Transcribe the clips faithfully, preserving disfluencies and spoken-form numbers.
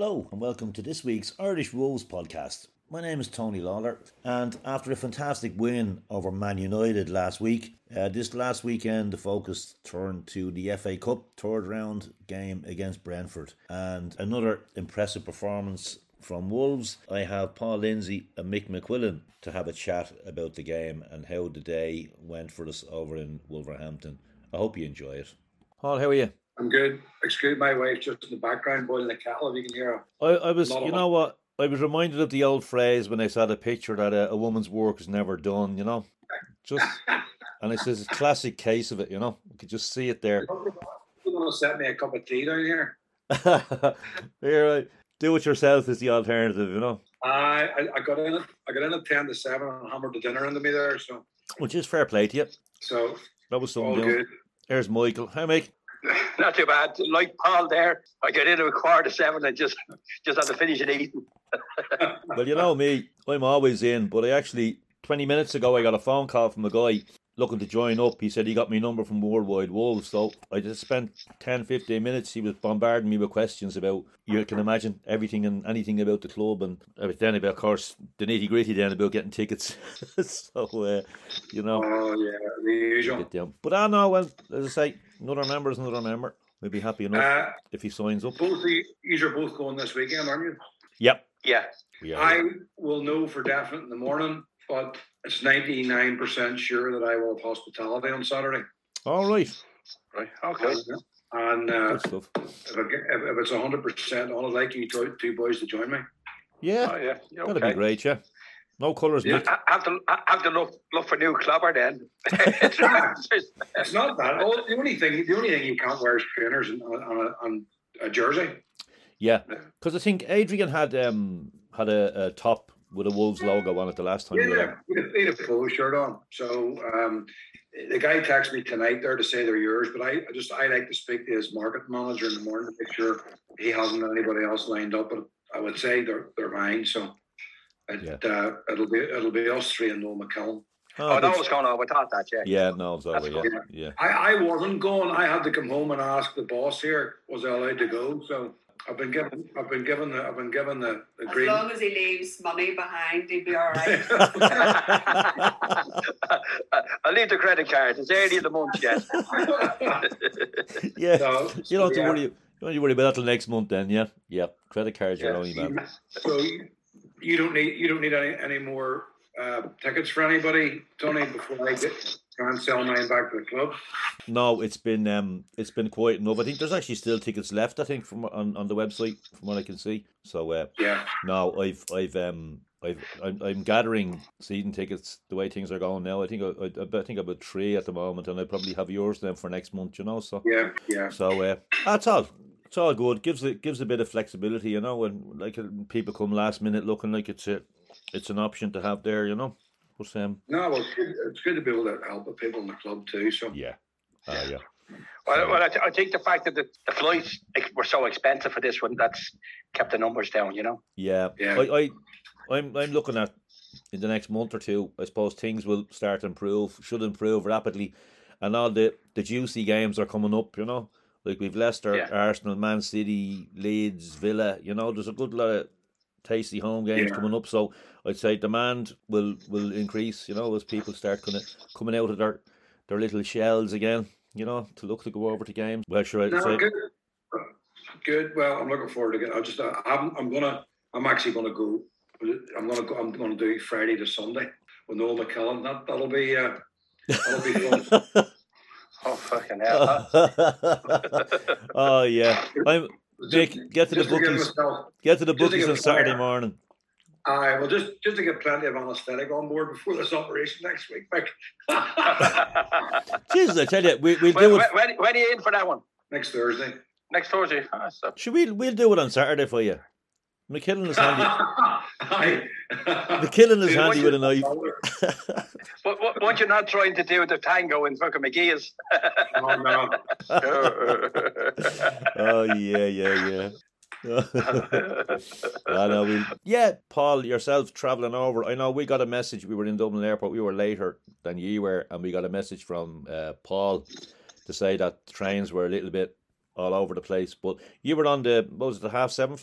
Hello and welcome to this week's Irish Wolves podcast. My name is Tony Lawler, and after a fantastic win over Man United last week, uh, this last weekend the focus turned to the F A Cup third round game against Brentford and another impressive performance from Wolves. I have Paul Lindsay and Mick McQuillan to have a chat about the game and how the day went for us over in Wolverhampton. I hope you enjoy it. Paul, how are you? I'm good. Excuse my wife just in the background boiling the kettle, if you can hear her. I, I was, you know what, I was reminded of the old phrase when I saw the picture that a, a woman's work is never done, you know. Just, and it says it's a classic case of it, you know. You could just see it there. You're going to set me a cup of tea down here. Here, right. Do it yourself is the alternative, you know. I, I I got in at I got in at ten to seven and hammered the dinner into me there, so. Which is fair play to you. So. That was something. All good. There's Michael. Hi, Mike. Not too bad. Like Paul there, I got in at a quarter to seven and just just had to finish it eating. Well, you know me, I'm always in, but I actually, twenty minutes ago, I got a phone call from a guy looking to join up. He said he got my number from Worldwide Wolves, so I just spent ten, fifteen minutes. He was bombarding me with questions about, you can imagine, everything and anything about the club, and then about, of course, the nitty gritty then about getting tickets. So, uh, you know. Oh, yeah, the usual. But I know, well, as I say, another member is another member. We'd be happy enough uh, if he signs up. Both of you, you are both going this weekend, aren't you? Yep. Yeah. Yeah. I will know for definite in the morning, but it's ninety-nine percent sure that I will have hospitality on Saturday. All right. Right. Okay. And uh, Good stuff. If, I get, if, if it's one hundred percent, I'd like you two, two boys to join me. Yeah. Oh, yeah. Yeah, that'd okay. be great, yeah. No colours, yeah. I have to, I have to look, look for new clubber then. it's not that. Oh, the only thing, the only thing you can't wear is trainers on, on, a, on a jersey. Yeah, because I think Adrian had um had a, a top with a Wolves logo on it the last time. Yeah, you were there. He had a polo shirt on. So um, the guy texted me tonight there to say they're yours, but I, I just I like to speak to his market manager in the morning to make sure he hasn't anybody else lined up. But I would say they're they're mine. So it, yeah. uh, it'll be it'll be us three and Noel McCallum. Oh, oh that was going on. I thought that, yeah. Yeah, no, it's over. Yeah, yeah. yeah. I, I wasn't going. I had to come home and ask the boss here, was I allowed to go? So I've been given. I've been given the. I've been given the. the as green. long as he leaves money behind, he'll be all right. I'll leave the credit card. It's early in the month yet. Yeah, so, you don't have to yeah. worry. You don't have to worry about that till next month. Then, yeah, yeah. Credit cards Yeah. are only man. So you, you don't need. You don't need any any more uh, tickets for anybody, Tony, before I get try and sell mine back to the club. No, it's been um, it's been quite enough. I think there's actually still tickets left. I think from on, on the website, from what I can see. So uh, yeah. No, I've I've um I've I'm, I'm gathering season tickets the way things are going now. I think I, I, I think about three at the moment, and I probably have yours then for next month. You know, so Yeah, yeah. so uh, that's all. It's all good. Gives it gives a bit of flexibility, you know. When like people come last minute looking like it's a it's an option to have there, you know. But um, No, well, it's good, it's good to be able to help the people in the club too. So yeah, uh, yeah. Well, well I, th- I think the fact that the, the flights were so expensive for this one, that's kept the numbers down, you know. Yeah, Yeah. I, I, I'm, I'm looking at in the next month or two. I suppose things will start to improve, should improve rapidly, and all the, the juicy games are coming up. You know, like we've Leicester, Yeah. Arsenal, Man City, Leeds, Villa. You know, there's a good lot of tasty home games Yeah. coming up. So I'd say demand will will increase. You know, as people start kind of coming out of their their little shells again. You know, to look to go over to games. Well, sure, I'd no, say. good. Good. Well, I'm looking forward to it. I just, uh, I'm, I'm gonna, I'm actually gonna go. I'm gonna go. I'm gonna do Friday to Sunday with Noel McKellen. That that'll be, uh, that'll be fun. Oh, fucking hell. Oh yeah, I'm. Nick, get to the Just to give bookies. myself- Get to the just to bookies give on myself- Saturday morning. Aye, well, just just to get plenty of anaesthetic on board before this operation next week, Mick. Jesus, I tell you, we we'll when, do it. when, when are you in for that one? Next Thursday. Next Thursday. Ah, so. Should we? We'll do it on Saturday for you. McKillen is handy. Aye. McKillen is Dude, handy with a knife. But what, what you're not trying to do the tango in fucking McGee's? Oh no. Oh yeah, yeah, yeah. I know we. Yeah, Paul, yourself travelling over. I know we got a message. We were in Dublin Airport. We were later than you were, and we got a message from uh, Paul to say that the trains were a little bit all over the place. But you were on the what was it, the half seven flight?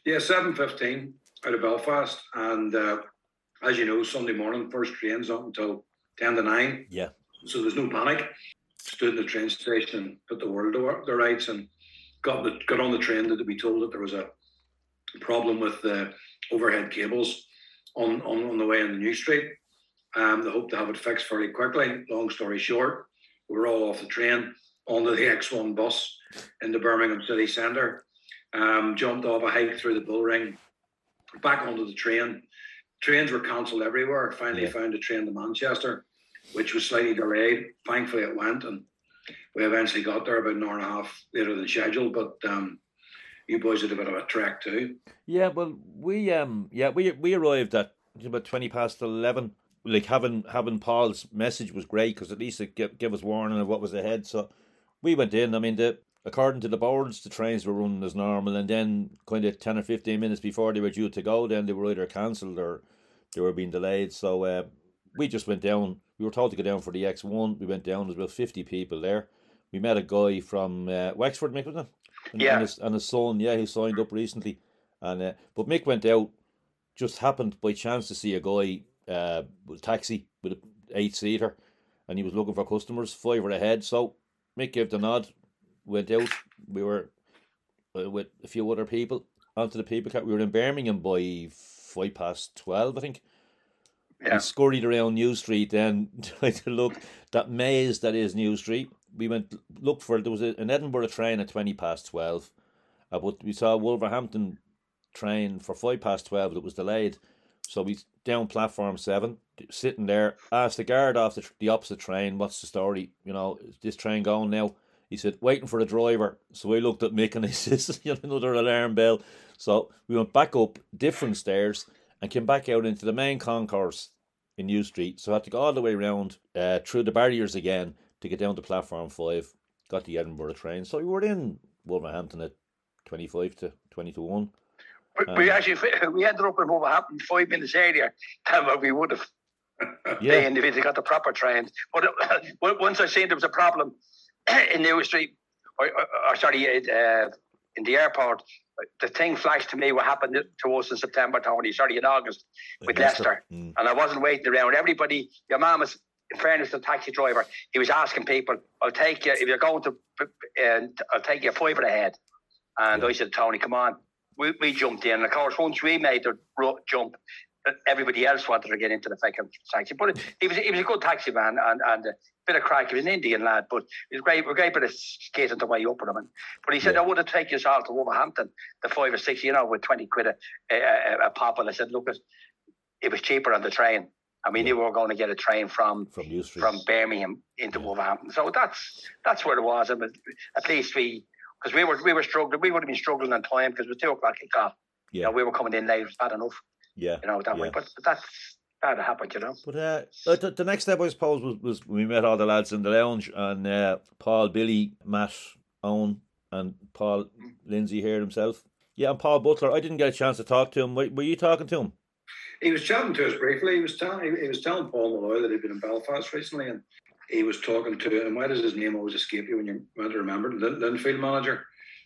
Yeah, seven fifteen out of Belfast, and uh, as you know, Sunday morning first train's up until ten to nine. Yeah. So there's no panic. Stood in the train station and put the world to the rights, and got the got on the train to be told that there was a problem with the overhead cables on, on, on the way in the New Street. Um, they hope to have it fixed fairly quickly. Long story short, we were all off the train onto the X one bus into Birmingham city centre. Um, jumped off a hike through the bull ring, back onto the train. Trains were cancelled everywhere. Finally yeah. found a train to Manchester, which was slightly delayed. Thankfully it went, and we eventually got there about an hour and a half later than scheduled. But um, you boys had a bit of a trek too. Yeah, well, we um, yeah, we we arrived at about twenty past eleven. Like having having Paul's message was great because at least it gave, gave us warning of what was ahead. So we went in. I mean, the according to the boards, the trains were running as normal, and then kind of ten or fifteen minutes before they were due to go, then they were either cancelled or they were being delayed. So uh, we just went down. We were told to go down for the X one. We went down. There was about fifty people there. We met a guy from uh, Wexford, Mick, wasn't it? And, yeah. And his, and his son, yeah, who signed up recently. And uh, but Mick went out, just happened by chance to see a guy uh, with a taxi with an eight-seater, and he was looking for customers, five were ahead. So Mick gave the nod, went out. We were uh, with a few other people onto the people car. We were in Birmingham by five past twelve, I think. Yeah. We scurried around New Street then trying to look that maze that is New Street. We went looked for there was a, an Edinburgh train at twenty past twelve, uh, but we saw a Wolverhampton train for five past twelve that was delayed. So we down platform seven, sitting there, asked the guard off the, the opposite train, what's the story? You know, is this train going now? He said, waiting for the driver. So I looked at Mick and he says, you know, another alarm bell. So we went back up different stairs and came back out into the main concourse in New Street. So I had to go all the way around uh, through the barriers again to get down to platform five. Got the Edinburgh train. So we were in Wolverhampton at twenty-five to twenty to one. Um, we actually we ended up in Wolverhampton five minutes earlier than what we would have. Yeah. They individually got the proper train. But uh, once I seen there was a problem in New Street, or, or, or sorry, uh, in the airport, the thing flashed to me what happened to us in September, Tony, sorry, in August with Leicester. Leicester. Mm. And I wasn't waiting around. Everybody, your mum was, in fairness to the taxi driver, he was asking people, I'll take you, if you're going to, uh, I'll take you five ahead. And yeah. I said, Tony, come on. We, we jumped in. And of course, once we made the jump, everybody else wanted to get into the fucking taxi. But he was he was a good taxi man and, and a bit of crack. He was an Indian lad, but it was great. We were great bit of skating the way up with him. And, but he said, yeah. I would have taken us all to Wolverhampton, the five or six, you know, with twenty quid a, a, a pop. And I said, look, it was cheaper on the train. And we yeah. knew we were going to get a train from from, from Birmingham into yeah. Wolverhampton. So that's that's where it was. And at least we, because we were we were struggling, we would have been struggling on time because it was two o'clock kick-off. Yeah. You know, we were coming in late. It was bad enough. Yeah, you know that yeah. way, but, but that's that happened, you know. But uh, the, the next step, I suppose, was, was we met all the lads in the lounge, and uh, Paul, Billy, Matt, Owen, and Paul Lindsay here himself. Yeah, and Paul Butler. I didn't get a chance to talk to him. Were, were you talking to him? He was chatting to us briefly. He was telling he, he was telling Paul Malloy that he'd been in Belfast recently, and he was talking to him. Why does his name always escape you when you're meant to remember? Lin- Linfield manager,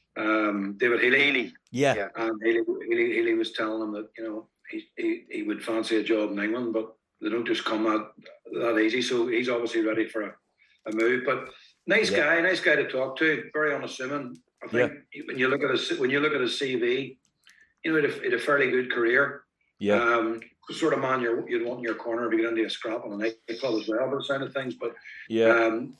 um, David Healy. Healy. Yeah, yeah. And Healy, Healy, Healy was telling him that you know. He, he he would fancy a job in England, but they don't just come that that easy. So he's obviously ready for a, a move. But nice yeah. guy, nice guy to talk to. Very unassuming. I think yeah. when you look at his when you look at his C V, you know, he had a, he had a fairly good career. Yeah. Um, sort of man you're, you'd want in your corner to get into a scrap on a nightclub as well, by the sound of things. But yeah, um,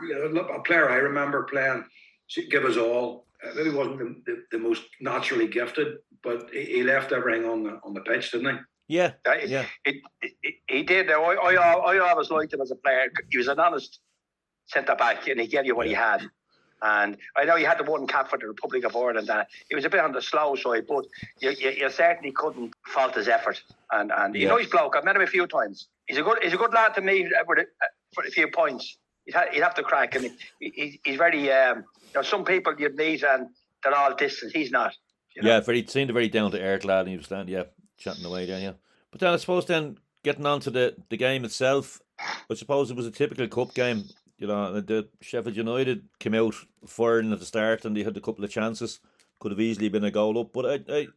a player I remember playing, give us all. Maybe wasn't the, the, the most naturally gifted, but he, he left everything on the on the pitch, didn't he? Yeah, uh, yeah. He, he, he did. I, I, I always liked him as a player. He was an honest centre back, and he gave you what yeah. he had. And I know he had the one cap for the Republic of Ireland. And he was a bit on the slow side, but you, you, you certainly couldn't fault his effort. And and yeah. you know, he's bloke. I've met him a few times. He's a good he's a good lad to meet with a, for a few points. He'd have, he'd have to crack. I mean, he, he's very. Um, you know, some people you'd meet and they're all distant. He's not. You know? Yeah, very seemed a very down to earth lad, and he was standing, yeah, chatting away there, yeah. But then I suppose then getting on to the, the game itself, I suppose it was a typical cup game. You know, the Sheffield United came out firing at the start, and they had a couple of chances. Could have easily been a goal up, but I, I,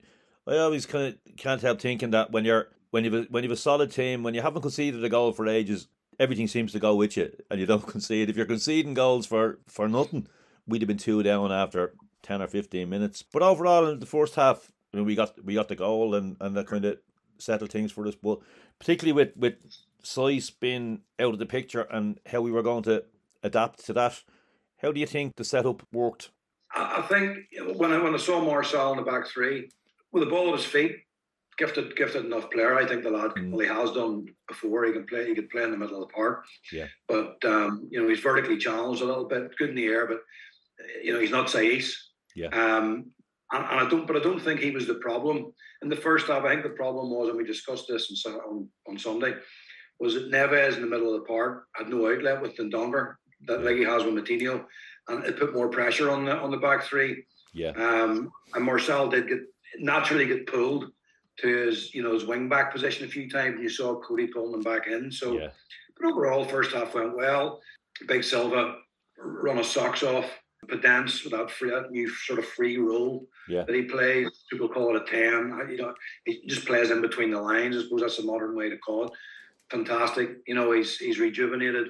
I always kind of can't help thinking that when you're when you've a, when you've a solid team, when you haven't conceded a goal for ages, everything seems to go with you, and you don't concede. If you're conceding goals for, for nothing, we'd have been two down after ten or fifteen minutes. But overall, in the first half, I mean, we got we got the goal, and, and that kind of settled things for us. But particularly with with Sice being out of the picture and how we were going to adapt to that, how do you think the setup worked? I think when I when I saw Marcel in the back three with the ball at his feet, gifted gifted enough player. I think the lad mm. well, he has done before. He can play. He could play in the middle of the park. Yeah. But um, you know, he's vertically challenged a little bit. Good in the air, but you know, he's not Saiz. Yeah. Um, and, and I don't. But I don't think he was the problem in the first half. I think the problem was, and we discussed this on on, on Sunday, was that Neves in the middle of the park had no outlet with Dendoncker that like he has with Matinho, and it put more pressure on the on the back three. Yeah. Um, and Marcel did get naturally get pulled to his, you know, his wing back position a few times, and you saw Cody pulling him back in. So, yeah. But overall, first half went well. Big Silva run his socks off. Podence with that free, that new sort of free role yeah. that he plays. People call it a ten. You know, he just plays in between the lines. I suppose that's a modern way to call it. Fantastic. You know, he's he's rejuvenated.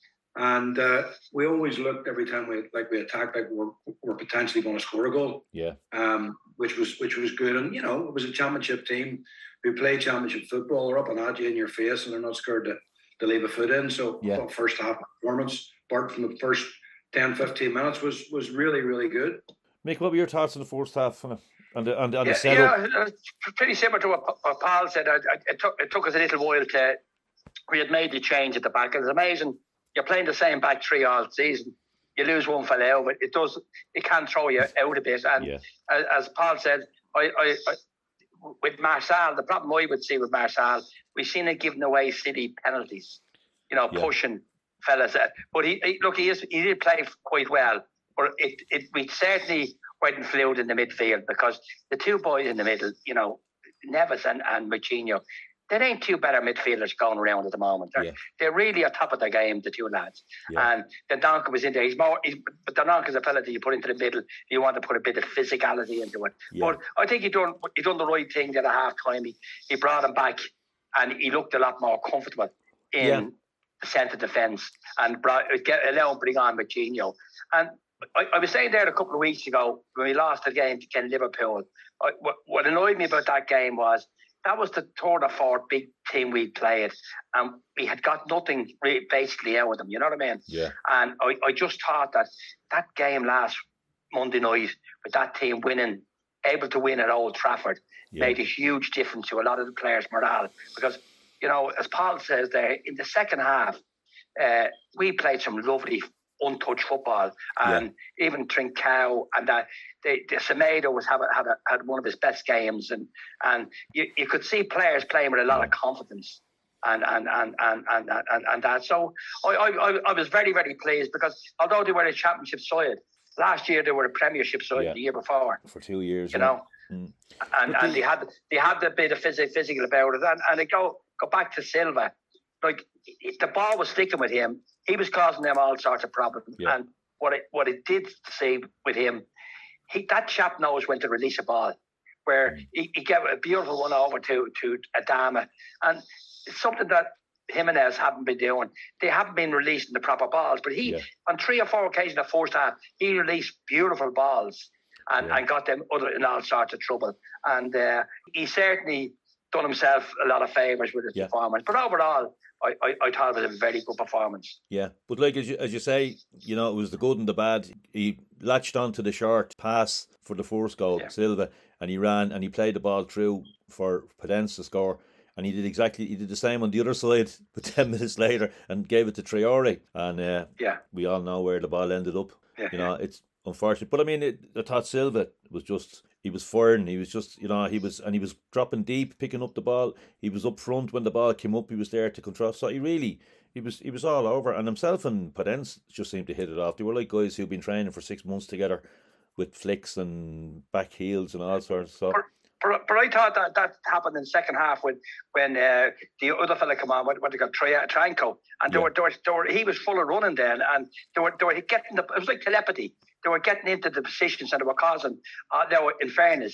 And uh, we always looked every time we like we attacked like we're, we're potentially going to score a goal. Yeah. Um, which was which was good, and you know it was a championship team who play championship football. They're up and at you in your face, and they're not scared to, to leave a foot in. So yeah. I thought first half performance, apart from the first ten, fifteen minutes, was was really really good. Mick, what were your thoughts on the first half and the and the, and yeah, the setup? Yeah, pretty similar to what, what Paul said. I, I, it took it took us a little while to. We had made the change at the back. It was amazing. You're playing the same back three all season. You lose one fella out, but it does. It can throw you out a bit. And yeah. as, as Paul said, I, I, I with Marcel, the problem I would see with Marcel, we've seen it giving away City penalties. You know, yeah. pushing fellas. At, but he, he look, he is, he did play quite well. But it, it we certainly weren't fluid in the midfield because the two boys in the middle, you know, Neves and and Moutinho. There ain't two better midfielders going around at the moment. They're, yeah. they're really on top of their game, the two lads. Yeah. And Dendoncker was in there. He's more, he's, but Dendonker's a fella that you put into the middle. You want to put a bit of physicality into it. Yeah. But I think he done he done the right thing at a half time. He, he brought him back, and he looked a lot more comfortable in yeah. the centre defence, and brought get allow him bring on Moutinho. And I, I was saying there a couple of weeks ago when we lost the game to Liverpool. I, what, what annoyed me about that game was. That was the third or fourth big team we played, and we had got nothing really basically out of them. You know what I mean? Yeah. And I, I just thought that that game last Monday night with that team winning, able to win at Old Trafford, yeah. made a huge difference to a lot of the players' morale. Because, you know, as Paul says there, in the second half, uh, we played some lovely untouched football, and yeah. even Trincao and that they, the Semedo was have had a, had one of his best games, and and you, you could see players playing with a lot of confidence, and and and and and and, and that. So I, I I was very very pleased because although they were a championship side last year, they were a Premiership side yeah. the year before for two years, you yeah. know, mm. and and they, they had they had a bit of physical physical about it, and and they go go back to Silva, like the ball was sticking with him. He was causing them all sorts of problems. Yeah. And what it, what it did see with him, he that chap knows when to release a ball, where mm. he, he gave a beautiful one over to, to Adama. And it's something that Jimenez haven't been doing. They haven't been releasing the proper balls. But he, yeah. on three or four occasions the first half, he released beautiful balls and, yeah. and got them other in all sorts of trouble. And uh, he certainly done himself a lot of favours with his yeah. performance. But overall, I, I, I thought it was a very good performance. Yeah, but like as you, as you say, you know, it was the good and the bad. He latched onto the short pass for the first goal, yeah. Silva, and he ran and he played the ball through for Podence to score. And he did exactly, he did the same on the other side, but ten minutes later, and gave it to Traore. And uh, yeah. we all know where the ball ended up. Yeah. You know, it's unfortunate. But I mean, it, I thought Silva was just... He was firing. He was just, you know, he was, and he was dropping deep, picking up the ball. He was up front when the ball came up. He was there to control. So he really, he was, he was all over. And himself and Podence just seemed to hit it off. They were like guys who've been training for six months together, with flicks and back heels and all sorts. So. But, but, but I thought that that happened in the second half when when uh, the other fella came on, what, what they got, Trincao, and they, yeah. were, they, were, they were he was full of running then, and they were they were getting the, it was like telepathy. They were getting into the positions and they were causing. Uh, they were, in fairness,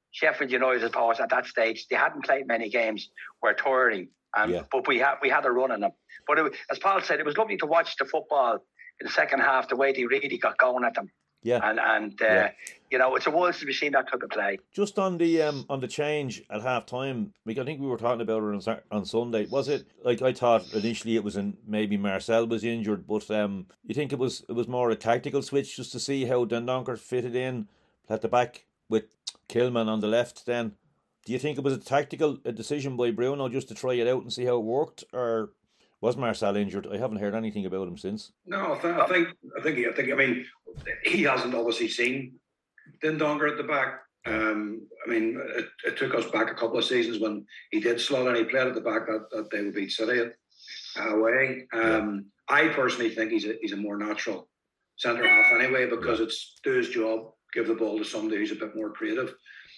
Sheffield United, pause at that stage, they hadn't played many games, were tiring. And, Yeah. But we had we had a run on them. But it, as Paul said, it was lovely to watch the football in the second half, the way they really got going at them. Yeah. And, and uh, Yeah. you know, it's a while since we've seen that type of play. Just on the um on the change at half time, like I think we were talking about it on, Sat- on Sunday. Was it like I thought initially it was in maybe Marcel was injured, but um you think it was it was more a tactical switch just to see how Dendoncker fitted in at the back with Kilman on the left? Then do you think it was a tactical a decision by Bruno just to try it out and see how it worked, or was Marcel injured? I haven't heard anything about him since. No, I, th- I think I think I think I mean he hasn't obviously seen Dendoncker at the back. Um, I mean, it, it took us back a couple of seasons when he did slot and he played at the back that, that they would beat City away. Um, I personally think he's a he's a more natural centre half anyway, because it's do his job, give the ball to somebody who's a bit more creative.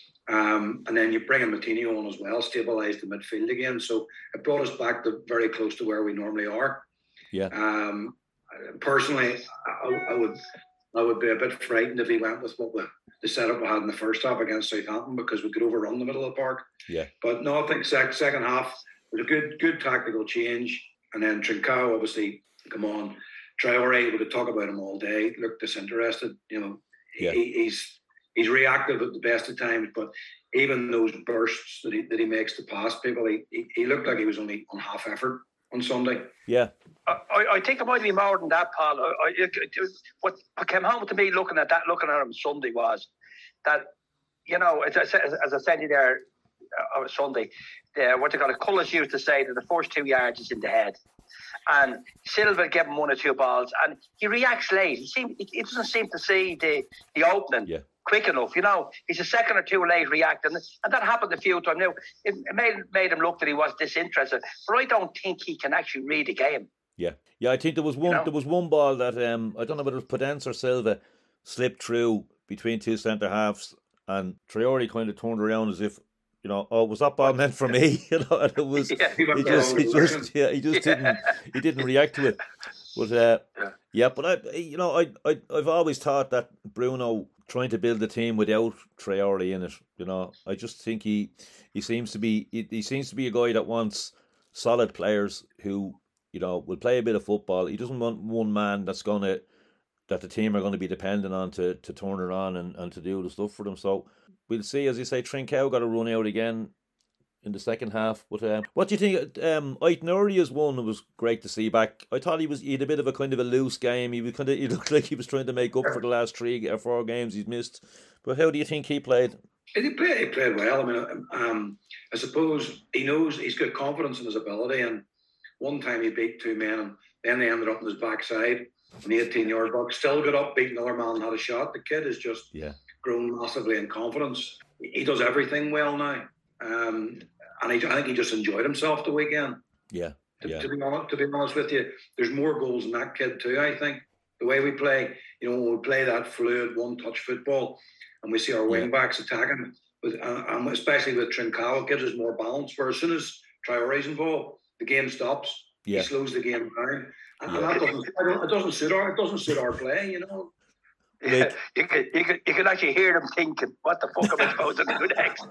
Um, and then you bring in Moutinho on as well, stabilise the midfield again. So it brought us back to very close to where we normally are. Yeah. Um, personally, I, I would I would be a bit frightened if he went with what we, the setup we had in the first half against Southampton, because we could overrun the middle of the park. Yeah. But no, I think sec- second half was a good good tactical change. And then Trincao, obviously, come on. Traore, we could talk about him all day, looked disinterested. You know, Yeah. he, he's he's reactive at the best of times, but even those bursts that he that he makes to pass people, he, he, he looked like he was only on half effort on Sunday. Yeah. I, I think it might be more than that, Paul. I, I, it, it, what came home to me looking at that, looking at him Sunday, was that, you know, as I said, as I said to you there uh, on Sunday, uh, what they call it, Cullis used to say that the first two yards is in the head. And Silva gave him one or two balls, and he reacts late. He seem, he doesn't seem to see the, the opening Yeah. quick enough. You know, he's a second or two late reacting, and that happened a few times. Now, it made, made him look that he was disinterested, but I don't think he can actually read a game. Yeah, yeah. I think there was one. You know? There was one ball that um I don't know whether it was Podence or Silva slipped through between two centre halves, and Traore kind of turned around as if, you know, oh, was that ball meant for me? You know, and it was. Yeah. He went He the just, wrong he direction. just, yeah, he just Yeah. didn't, he didn't react to it. But uh, Yeah. yeah, but I, you know, I, I, I've always thought that Bruno trying to build a team without Traore in it. You know, I just think he, he seems to be, he, he seems to be a guy that wants solid players who, you know, will play a bit of football. He doesn't want one man that's gonna, that the team are going to be dependent on to, to turn it on and, and to do the stuff for them. So we'll see. As you say, Trincao got a run out again in the second half. But um, what do you think? Um, Aït-Nouri's one was great to see back. I thought he was he had a bit of a kind of a loose game. He was kind of he looked like he was trying to make up for the last three or four games he's missed. But how do you think he played? He played, he played well. I mean, um, I suppose he knows he's got confidence in his ability. And one time he beat two men, and then they ended up on his backside on the eighteen-yard box. Still got up, beat another man, and had a shot. The kid has just Yeah, grown massively in confidence. He does everything well now, um, and he, I think he just enjoyed himself the weekend. yeah, To, yeah, to be honest, to be honest with you, there's more goals in that kid too. I think the way we play, you know, when we play that fluid one-touch football, and we see our wing backs attacking, with, uh, and especially with Trincao, it gives us more balance. Where as soon as Traore's involved, the game stops. yeah. He slows the game down, and, Yeah. and that doesn't, I don't- it doesn't suit our, it doesn't suit our play. You know, Yeah, you could, you could, you could actually hear them thinking, "What the fuck am I supposed to do next?"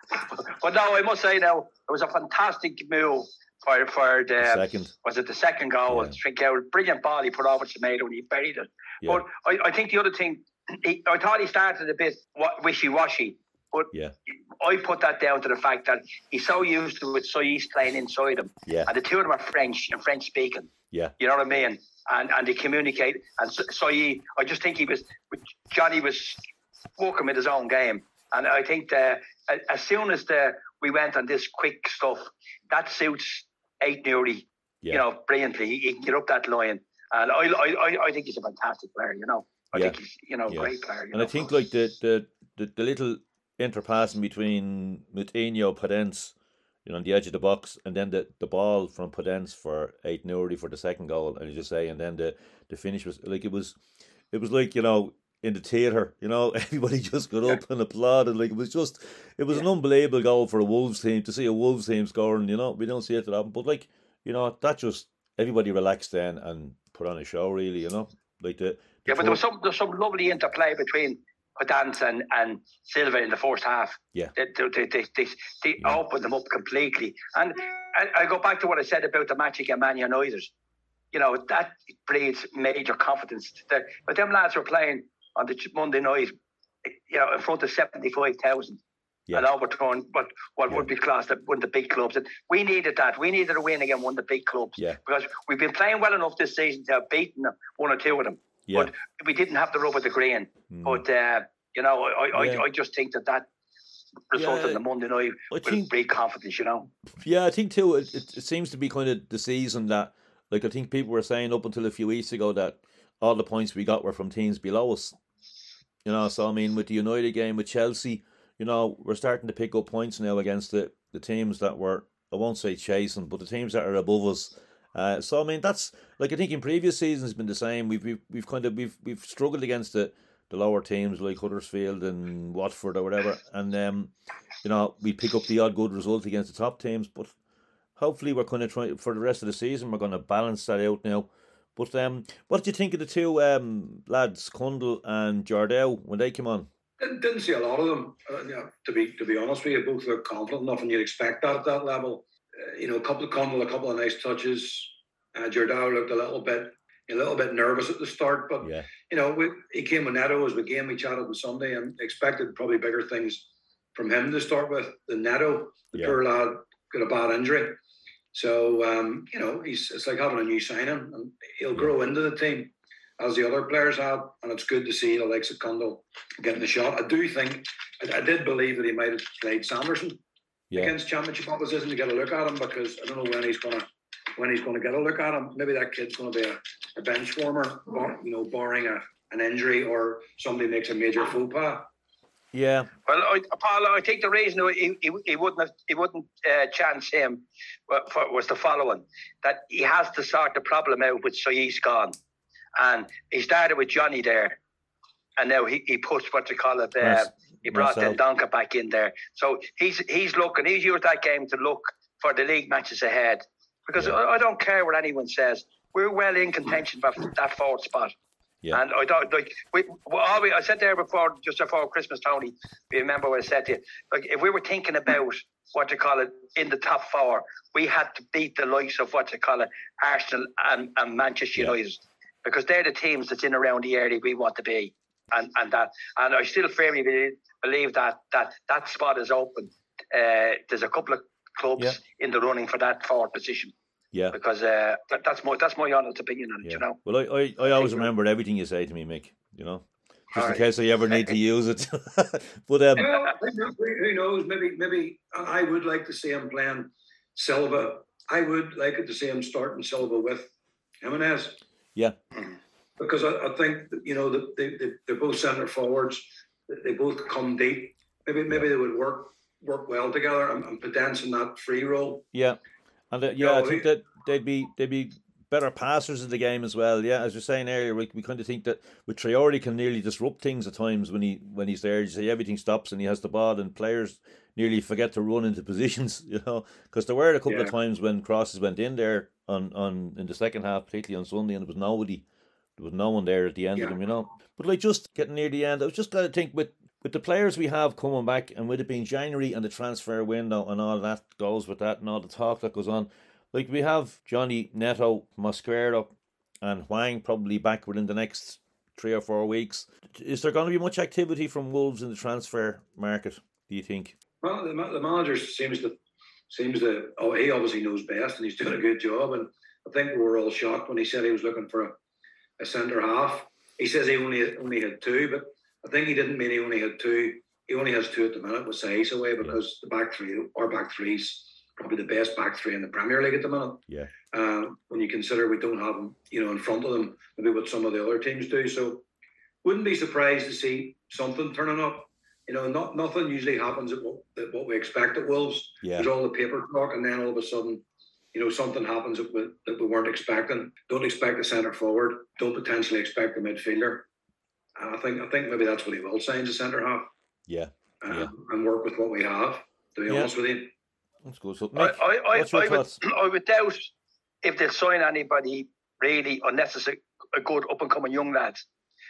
But no, I must say now, it was a fantastic move for for the Second, was it the second goal? Yeah. Trincao, brilliant ball he put over Semedo and he buried it. yeah, But I, I think the other thing, he, I thought he started a bit wa- wishy-washy. But yeah, I put that down to the fact that he's so used to with Sois playing inside him, yeah, and the two of them are French and French speaking. yeah, You know what I mean? And and they communicate. And so, so he, I just think he was, Johnny was working with his own game. And I think that as soon as the we went on this quick stuff, that suits Aït-Nouri, yeah. you know, brilliantly. He, he can get up that line. And I, I, I think he's a fantastic player, you know. I Yeah. think he's, you know, a Yeah. great player. You And know? I think like the the, the, the little interpassing between Moutinho, Podence, you know, on the edge of the box, and then the, the ball from Podence for Aït-Nouri for the second goal, and you just say, and then the, the finish was like it was, it was like, you know, in the theatre, you know, everybody just got up and applauded. Like it was just, it was an unbelievable goal for a Wolves team to see a Wolves team scoring. You know, we don't see it that often, but like, you know, that just everybody relaxed then and put on a show. Really, you know, like the, the Yeah, but there was some there's some lovely interplay between Podence and, and Silva in the first half. Yeah. They, they, they, they, they yeah. opened them up completely. And I, I go back to what I said about the match against Man United. You know, that breeds major confidence. But them lads were playing on the Monday night, you know, in front of seventy-five thousand. Yeah. And overturned what, what yeah. would be classed as one of the big clubs. And we needed that. We needed a win against one of the big clubs. Yeah. Because we've been playing well enough this season to have beaten one or two of them. Yeah. But we didn't have the rub of the green. Mm. But, uh, you know, I, yeah. I, I just think that that result yeah. in the Monday night will think, breed confidence, you know. Yeah, I think too, it, it, it seems to be kind of the season that, like I think people were saying up until a few weeks ago that all the points we got were from teams below us. You know, so I mean, with the United game, with Chelsea, you know, we're starting to pick up points now against the, the teams that were, I won't say chasing, but the teams that are above us. Uh, so I mean, that's like I think in previous seasons it's been the same. We've we've we've kind of we've we've struggled against the, the lower teams like Huddersfield and Watford or whatever, and um, you know, we pick up the odd good result against the top teams. But hopefully, we're going to try for the rest of the season. We're going to balance that out now. But um, what did you think of the two um lads, Cundle and Jardel, when they came on? Didn't, didn't see a lot of them. Uh, you know, to be to be honest with you, both looked confident enough, and you'd expect that at that level. Uh, you know, a couple of Cundle, a couple of nice touches. Uh, Jardel looked a little bit a little bit nervous at the start, but yeah. you know, we, he came with Neto as we game. We chatted on Sunday and expected probably bigger things from him to start with than Neto. The yeah. poor lad got a bad injury. So, um, you know, he's it's like having a new signing, and he'll grow into the team as the other players have, and it's good to see the likes of Cundle getting the shot. I do think, I, I did believe that he might have played Sanderson yeah. against Championship opposition to get a look at him, because I don't know when he's going to when he's going to get a look at him. Maybe that kid's going to be a, a bench warmer, you know, barring a, an injury or somebody makes a major faux pas. Yeah. Well, I, Paul, I think the reason he, he, he wouldn't have, he wouldn't uh, chance him was the following: that he has to sort the problem out with Sayis gone, and he started with Johnny there, and now he, he puts what you call it. Uh, he brought then Donker back in there, so he's he's looking. He's used that game to look for the league matches ahead, because yeah. I, I don't care what anyone says. We're well in contention for that fourth spot. Yeah. And I don't like we, well, we. I said there before, just before Christmas, Tony. You remember what I said to you? Like, if we were thinking about what you call it in the top four, we had to beat the likes of what you call it Arsenal and, and Manchester yeah. United, because they're the teams that's in around the area we want to be, and and that. And I still firmly believe, believe that that that spot is open. Uh, there's a couple of clubs yeah. in the running for that fourth position. Yeah, because uh, that, that's my that's my honest opinion on it. Yeah. You know. Well, I, I, I always remember everything you say to me, Mick. You know, just right. in case I ever need to use it. But um, well, who knows? Maybe maybe I would like to see him playing Silva. I would like it to see him starting Silva with Jimenez. Yeah, because I, I think that, you know, they, they they're both centre forwards. They both come deep. Maybe maybe they would work work well together and, and Podence in that free role. Yeah. And uh, yeah, I think that they'd be they'd be better passers of the game as well. Yeah, as you're saying earlier, we, we kind of think that with Traore can nearly disrupt things at times when he when he's there. You say everything stops and he has the ball, and players nearly forget to run into positions. You know, because there were a couple yeah. of times when crosses went in there on, on in the second half, particularly on Sunday, and there was nobody, there was no one there at the end yeah. of them. You know, but like just getting near the end, I was just going to think with. With the players we have coming back, and with it being January and the transfer window and all that goes with that and all the talk that goes on, like we have Johnny, Neto, Mosquera and Hwang probably back within the next three or four weeks. Is there going to be much activity from Wolves in the transfer market, do you think? Well, the, the manager seems to, seems to, oh, he obviously knows best and he's doing a good job. And I think we were all shocked when he said he was looking for a, a centre half. He says he only only had two, but I think he didn't mean he only had two. He only has two at the minute with Sayis away, because yeah. the back three, our back three's probably the best back three in the Premier League at the minute. Yeah. Uh, when you consider we don't have them, you know, in front of them, maybe what some of the other teams do. So, wouldn't be surprised to see something turning up. You know, not nothing usually happens at what, at what we expect at Wolves. Yeah. There's all the paper talk, and then all of a sudden, you know, something happens that we, that we weren't expecting. Don't expect a centre forward. Don't potentially expect a midfielder. And I think I think maybe that's what he will sign as a centre half. Yeah. Um, yeah. And work with what we have, to be yeah. honest with you. That's good. So, Nick, I, I, what's your I, thoughts? would, I would doubt if they sign anybody really unnecessary, a good up and coming young lads.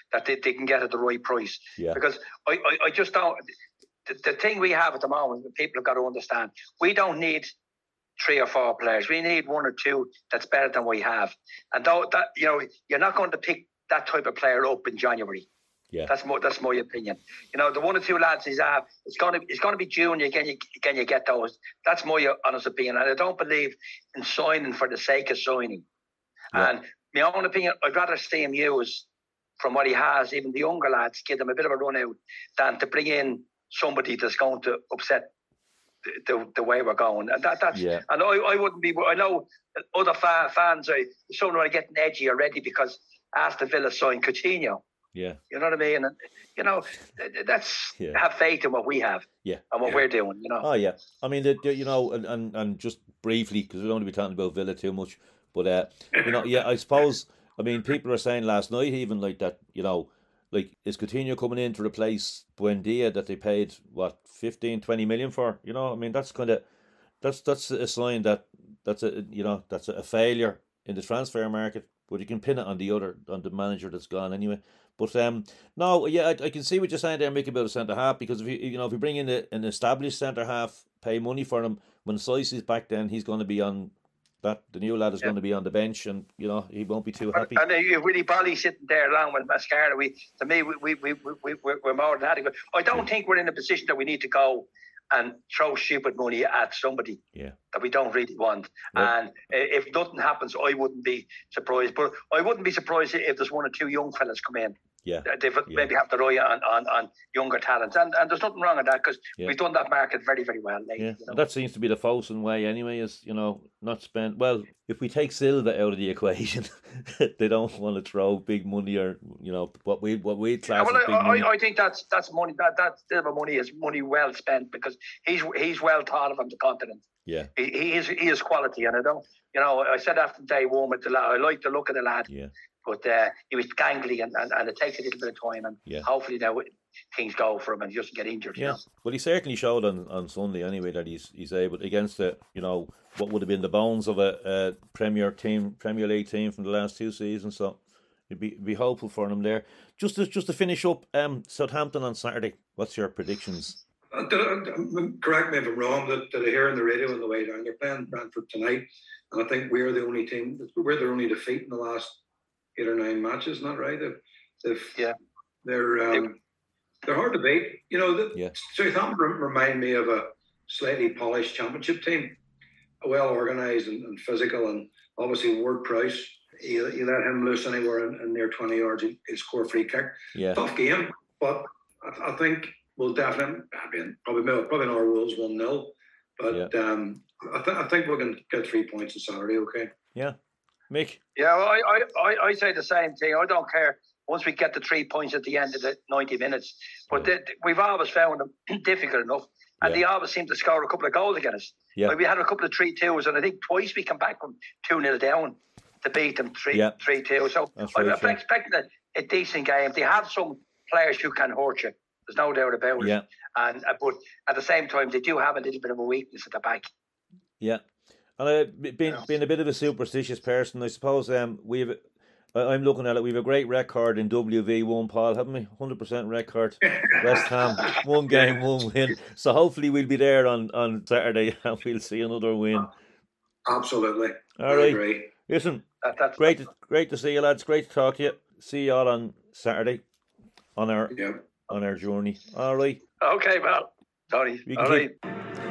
that they, they can get at the right price. Yeah. Because I, I, I just don't. The, the thing we have at the moment, people have got to understand, we don't need three or four players. We need one or two that's better than we have. And though that, you know, you're not going to pick that type of player up in January. Yeah, that's my that's my opinion. You know, the one or two lads he's have, it's gonna it's gonna be June again. You again you get those. That's my honest opinion, and I don't believe in signing for the sake of signing. Yeah. And my own opinion, I'd rather see him use from what he has, even the younger lads, give them a bit of a run out, than to bring in somebody that's going to upset the, the, the way we're going. And that that's yeah. and I, I wouldn't be. I know other fa- fans are some are getting edgy already because Aston Villa signed Coutinho. Yeah, you know what I mean. And you know, that's yeah. have faith in what we have. Yeah, and what yeah. we're doing. You know. Oh yeah, I mean, the, the, you know, and, and, and just briefly because we don't want to be talking about Villa too much, but uh, you know, yeah, I suppose. I mean, people are saying last night even like that. You know, like is Coutinho coming in to replace Buendia that they paid what fifteen, twenty million for? You know, I mean, that's kind of that's that's a sign that that's a you know that's a failure in the transfer market. But you can pin it on the other on the manager that's gone anyway. But um, no, yeah, I, I can see what you're saying there, Mick, about a centre half because if you you know if you bring in a, an established centre half, pay money for him when Saiss is back, then he's going to be on that. The new lad is yeah. going to be on the bench, and you know he won't be too happy. And, and uh, Willie Bolly sitting there along with Mascara, we to me we we we we we're more than adequate. I don't think we're in a position that we need to go and throw stupid money at somebody yeah. that we don't really want. Yeah. And if nothing happens, I wouldn't be surprised. But I wouldn't be surprised if there's one or two young fellas come in. Yeah, They've yeah. maybe have their eye on, on, on younger talents. And and there's nothing wrong with that because yeah. we've done that market very, very well lately. Yeah. You know? And that seems to be the Fosun way anyway, is, you know, not spend... Well, if we take Silva out of the equation, they don't want to throw big money or, you know, what we what we class yeah, well, as big I, money. I, I think that's that's money. That that Silva money is money well spent because he's he's well thought of on the continent. Yeah. He, he is he is quality, and I don't, you know, I said after day one with the lad, I like the look of the lad. Yeah. But uh, he was gangly and, and, and it takes a little bit of time and yeah. hopefully now things go for him and he doesn't get injured. Yeah, you know? Well, he certainly showed on, on Sunday anyway that he's he's able against the you know what would have been the bones of a, a Premier team, Premier League team from the last two seasons. So it'd be be hopeful for him there. Just to just to finish up, um, Southampton on Saturday. What's your predictions? Uh, did I, correct me if I'm wrong. Did, did I hear on the radio on the way down? They're playing Brentford tonight, and I think we're the only team. We're their only defeat in the last eight or nine matches, not right? They've, they've, yeah, they're um, they're hard to beat. You know, the, yeah. Southampton remind me of a slightly polished championship team, well organised and, and physical, and obviously Ward-Prowse. You, you let him loose anywhere in, in near twenty yards, he, he'll score a free kick. Yeah, tough game, but I, I think we'll definitely. I mean, probably probably not our Wolves one nil, but yeah. um, I, th- I think we can get three points on Saturday. Okay. Yeah. Mick? Yeah, well, I, I, I say the same thing. I don't care once we get the three points at the end of the ninety minutes. But yeah. they, we've always found them difficult enough. And yeah. they always seem to score a couple of goals against us. Yeah. Like we had a couple of three twos, and I think twice we come back from two nil down to beat them three yeah. three two. So That's I'm right, expecting a, a decent game. They have some players who can hurt you. There's no doubt about it. Yeah. And uh, but at the same time, they do have a little bit of a weakness at the back. Yeah. And uh, being being a bit of a superstitious person, I suppose um we've I'm looking at it. We've a great record in W V one, Paul, haven't we? one hundred percent record. West Ham, one game, one win. So hopefully we'll be there on, on Saturday and we'll see another win. Absolutely. All I right. agree. Listen, that, that's, great, to, great to see you, lads. Great to talk to you. See you all on Saturday on our yeah. on our journey. All right. Okay, well, Tony. All right. Keep...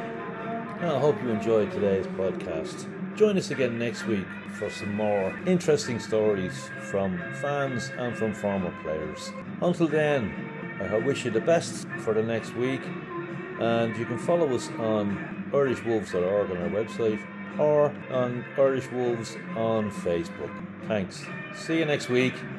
I hope you enjoyed today's podcast. Join us again next week for some more interesting stories from fans and from former players. Until then, I wish you the best for the next week, and you can follow us on irish wolves dot org on our website or on Irish Wolves on Facebook. Thanks. See you next week.